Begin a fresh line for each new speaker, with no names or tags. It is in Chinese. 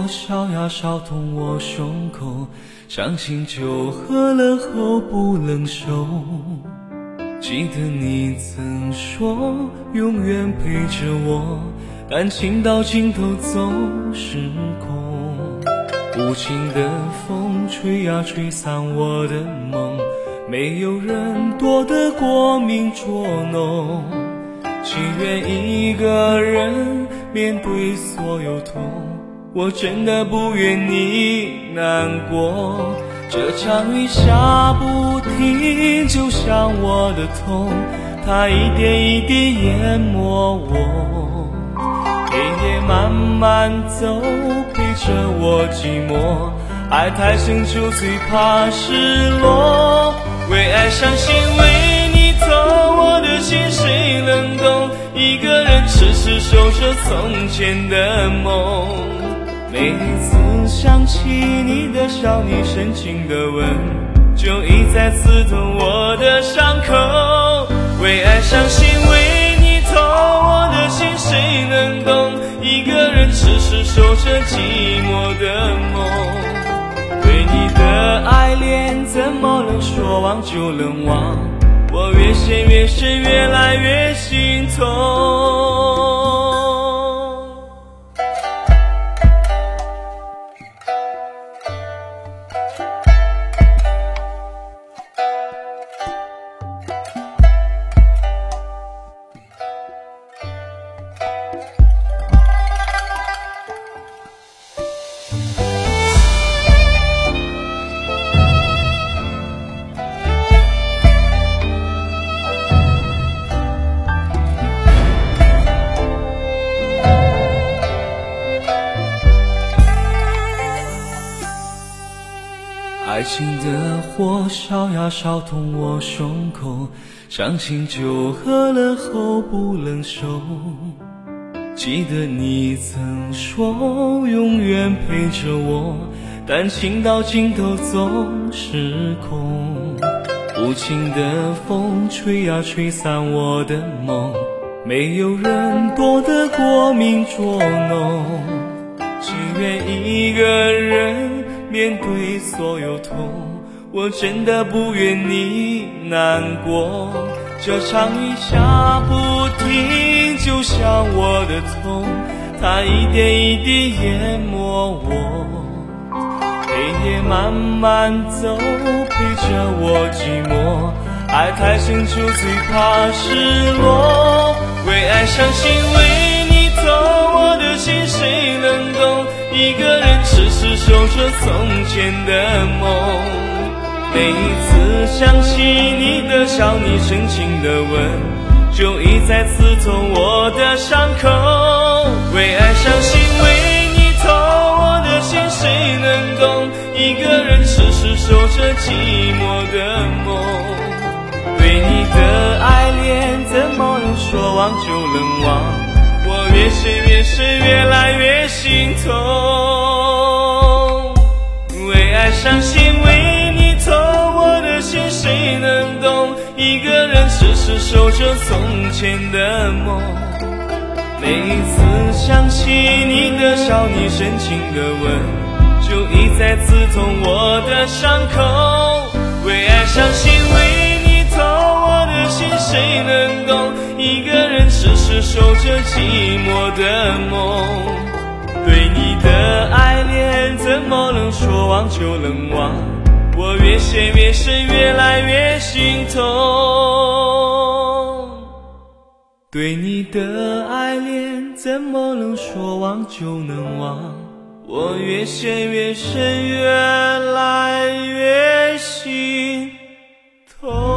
火烧呀烧痛我胸口，伤心酒喝了后不能收。记得你曾说永远陪着我，但情到尽头总是空。无情的风吹呀吹散我的梦，没有人躲得过命捉弄。情愿一个人面对所有痛，我真的不愿你难过。这场雨下不停，就像我的痛，它一点一滴淹没我。黑夜慢慢走，陪着我寂寞，爱太深就最怕失落。为爱伤心，为你痛，我的心谁能懂？一个人痴痴守着从前的梦。每次想起你的笑，你深情的吻，就一再刺痛我的伤口。为爱伤心，为你痛，我的心谁能懂？一个人痴痴守着寂寞的梦。对你的爱恋，怎么能说忘就能忘？我越陷越深，越来越心痛。爱情的火烧呀烧痛我胸口，伤心酒喝了后不能收。记得你曾说永远陪着我，但情到尽头总是空。无情的风吹呀吹散我的梦，没有人躲得过命捉弄。情愿一个人面对所有痛，我真的不愿你难过。这场雨下不停，就像我的痛，它一点一滴淹没我。黑夜慢慢走，陪着我寂寞，爱太深就最怕失落。为爱伤心，为你痛，我的心谁能懂？一个人痴痴守着从前的梦。每一次想起你的笑，你深情的吻，就一再刺痛我的伤口。为爱伤心，为你痛，我的心谁能懂？一个人痴痴守着寂寞的梦。对你的爱恋，怎么能说忘就能忘？我越陷越深，越来越心痛。为爱伤心，为你痛，我的心谁能懂？一个人痴痴守着从前的梦。每一次想起你的笑，你深情的吻，就一再刺痛我的伤口。为爱伤心，为你痛，我的心谁能懂？一个人痴痴守着寂寞的梦。对你的爱恋，怎么能说忘就能忘？我越陷越深，越来越心痛。对你的爱恋，怎么能说忘就能忘？我越陷越深，越来越心痛。